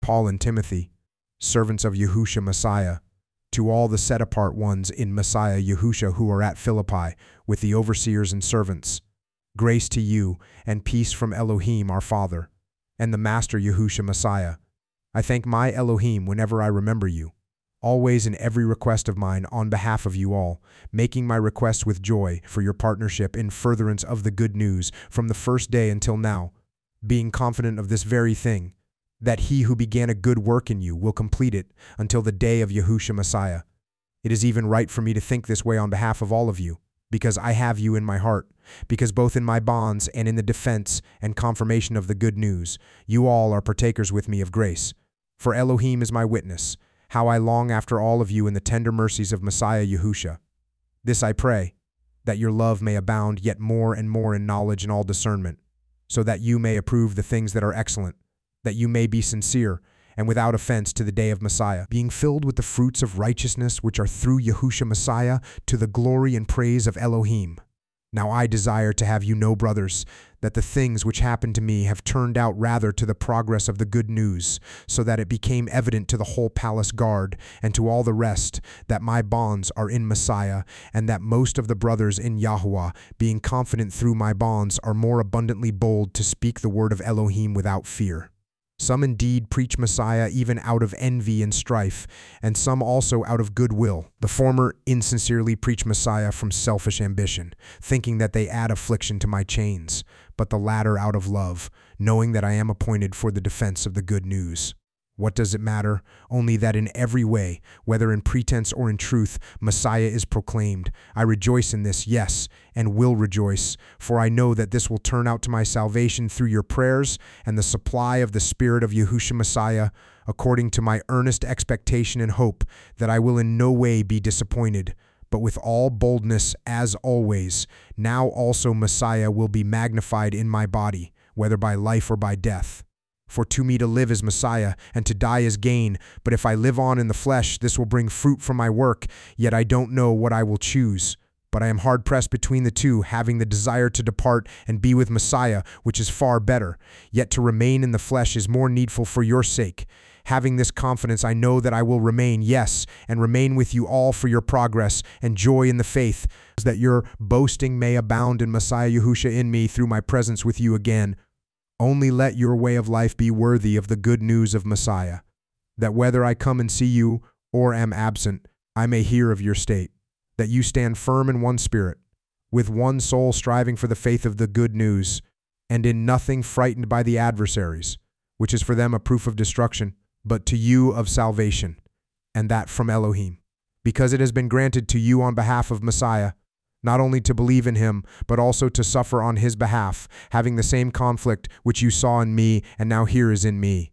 Paul and Timothy, servants of Yahushua Messiah, to all the set-apart ones in Messiah Yahushua who are at Philippi, with the overseers and servants. Grace to you, and peace from Elohim our Father, and the Master Yahushua Messiah. I thank my Elohim whenever I remember you, always in every request of mine on behalf of you all, making my requests with joy for your partnership in furtherance of the good news from the first day until now, being confident of this very thing, that he who began a good work in you will complete it until the day of Yahushua Messiah. It is even right for me to think this way on behalf of all of you, because I have you in my heart, because both in my bonds and in the defense and confirmation of the good news, you all are partakers with me of grace. For Elohim is my witness, how I long after all of you in the tender mercies of Messiah Yahushua. This I pray, that your love may abound yet more and more in knowledge and all discernment, so that you may approve the things that are excellent, that you may be sincere and without offense to the day of Messiah, being filled with the fruits of righteousness which are through Yahushua Messiah to the glory and praise of Elohim. Now I desire to have you know, brothers, that the things which happened to me have turned out rather to the progress of the good news, so that it became evident to the whole palace guard and to all the rest that my bonds are in Messiah, and that most of the brothers in Yahuwah, being confident through my bonds, are more abundantly bold to speak the word of Elohim without fear. Some indeed preach Messiah even out of envy and strife, and some also out of goodwill. The former insincerely preach Messiah from selfish ambition, thinking that they add affliction to my chains, but the latter out of love, knowing that I am appointed for the defense of the good news. What does it matter? Only that in every way, whether in pretense or in truth, Messiah is proclaimed. I rejoice in this, yes, and will rejoice, for I know that this will turn out to my salvation through your prayers and the supply of the Spirit of Yahushua Messiah, according to my earnest expectation and hope that I will in no way be disappointed, but with all boldness, as always, now also Messiah will be magnified in my body, whether by life or by death. For to me to live is Messiah, and to die is gain. But if I live on in the flesh, this will bring fruit from my work, yet I don't know what I will choose. But I am hard-pressed between the two, having the desire to depart and be with Messiah, which is far better. Yet to remain in the flesh is more needful for your sake. Having this confidence, I know that I will remain, yes, and remain with you all for your progress and joy in the faith, that your boasting may abound in Messiah Yahushua in me through my presence with you again. Only let your way of life be worthy of the good news of Messiah, that whether I come and see you or am absent, I may hear of your state, that you stand firm in one spirit, with one soul striving for the faith of the good news, and in nothing frightened by the adversaries, which is for them a proof of destruction, but to you of salvation, and that from Elohim, because it has been granted to you on behalf of Messiah, not only to believe in him, but also to suffer on his behalf, having the same conflict which you saw in me and now here is in me.